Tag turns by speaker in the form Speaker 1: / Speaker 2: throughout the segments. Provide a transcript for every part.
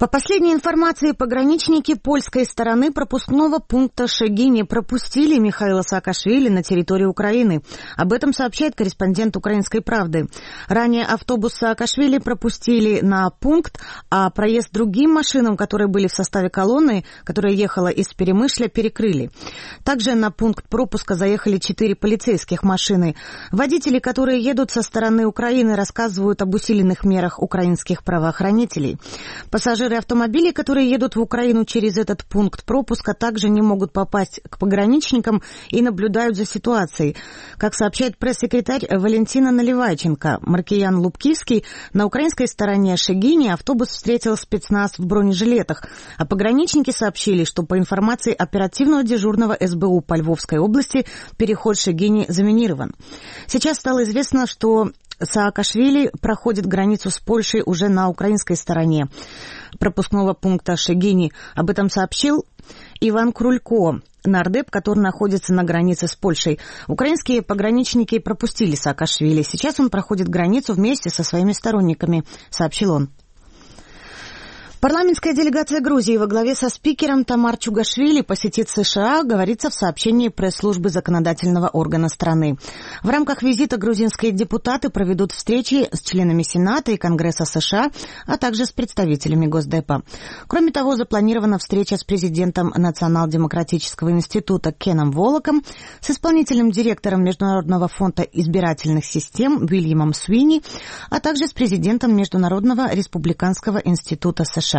Speaker 1: По последней информации, пограничники польской стороны пропускного пункта Шегини пропустили Михаила Саакашвили на территорию Украины. Об этом сообщает корреспондент «Украинской правды». Ранее автобус Саакашвили пропустили на пункт, а проезд другим машинам, которые были в составе колонны, которая ехала из Перемышля, перекрыли. Также на пункт пропуска заехали 4 полицейских машины. Водители, которые едут со стороны Украины, рассказывают об усиленных мерах украинских правоохранителей. Пассажиры автомобилей, которые едут в Украину через этот пункт пропуска, также не могут попасть к пограничникам и наблюдают за ситуацией. Как сообщает пресс-секретарь Валентина Наливайченко, Маркиян Лубкивский, на украинской стороне Шегини автобус встретил спецназ в бронежилетах, а пограничники сообщили, что по информации оперативного дежурного СБУ по Львовской области переход Шегини заминирован. Сейчас стало известно, что Саакашвили проходит границу с Польшей уже на украинской стороне пропускного пункта Шегини. Об этом сообщил Иван Крулько, нардеп, который находится на границе с Польшей. Украинские пограничники пропустили Саакашвили. Сейчас он проходит границу вместе со своими сторонниками, сообщил он. Парламентская делегация Грузии во главе со спикером Тамар Чугашвили посетит США, говорится в сообщении пресс-службы законодательного органа страны. В рамках визита грузинские депутаты проведут встречи с членами Сената и Конгресса США, а также с представителями Госдепа. Кроме того, запланирована встреча с президентом Национал-демократического института Кеном Волоком, с исполнительным директором Международного фонда избирательных систем Уильямом Суини, а также с президентом Международного республиканского института США.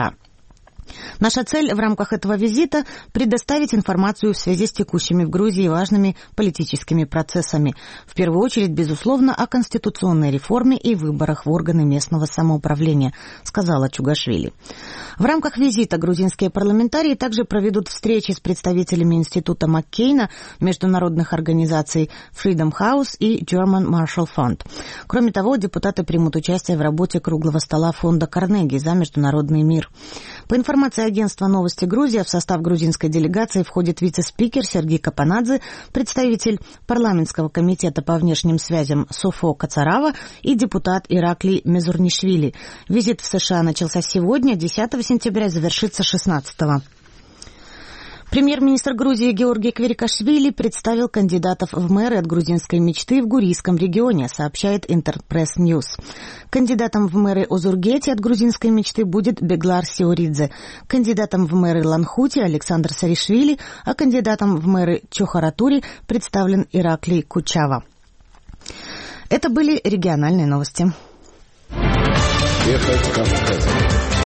Speaker 1: Наша цель в рамках этого визита – предоставить информацию в связи с текущими в Грузии важными политическими процессами. В первую очередь, безусловно, о конституционной реформе и выборах в органы местного самоуправления, сказала Чугашвили. В рамках визита грузинские парламентарии также проведут встречи с представителями Института Маккейна, международных организаций Freedom House и German Marshall Fund. Кроме того, депутаты примут участие в работе круглого стола фонда Карнеги за международный мир. По информации агентства «Новости Грузия», в состав грузинской делегации входит вице-спикер Сергей Капанадзе, представитель парламентского комитета по внешним связям Софо Кацарава и депутат Ираклий Мезурнишвили. Визит в США начался сегодня, 10 сентября, завершится 16-го. Премьер-министр Грузии Георгий Кверикашвили представил кандидатов в мэры от грузинской мечты в Гурийском регионе, сообщает Интерпресс Ньюс. Кандидатом в мэры Озургети от грузинской мечты будет Беглар Сиоридзе, кандидатом в мэры Ланхути Александр Саришвили, а кандидатом в мэры Чохаратури представлен Ираклий Кучава. Это были региональные новости.